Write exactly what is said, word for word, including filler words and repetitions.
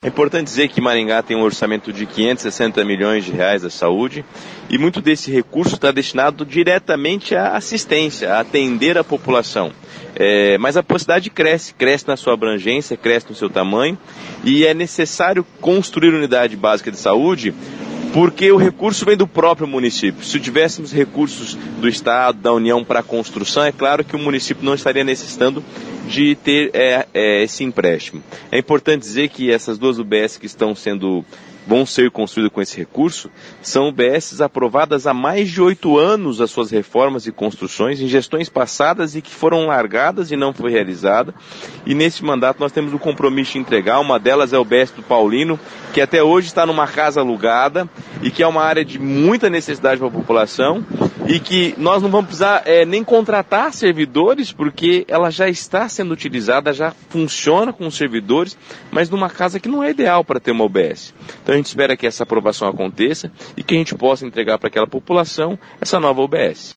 É importante dizer que Maringá tem um orçamento de quinhentos e sessenta milhões de reais da saúde e muito desse recurso está destinado diretamente à assistência, a atender a população. É, mas a cidade cresce, cresce na sua abrangência, cresce no seu tamanho e é necessário construir unidade básica de saúde porque o recurso vem do próprio município. Se tivéssemos recursos do Estado, da União para a construção, é claro que o município não estaria necessitando de ter é, é, esse empréstimo. É importante dizer que essas duas U B S que estão sendo, vão ser construídas com esse recurso, são U B S aprovadas há mais de oito anos as suas reformas e construções, em gestões passadas e que foram largadas e não foi realizada. E nesse mandato nós temos o compromisso de entregar, uma delas é a U B S do Paulino, que até hoje está numa casa alugada e que é uma área de muita necessidade para a população e que nós não vamos precisar é, nem contratar servidores, porque ela já está sendo utilizada, já funciona com os servidores, mas numa casa que não é ideal para ter uma U B S. Então a gente espera que essa aprovação aconteça e que a gente possa entregar para aquela população essa nova U B S.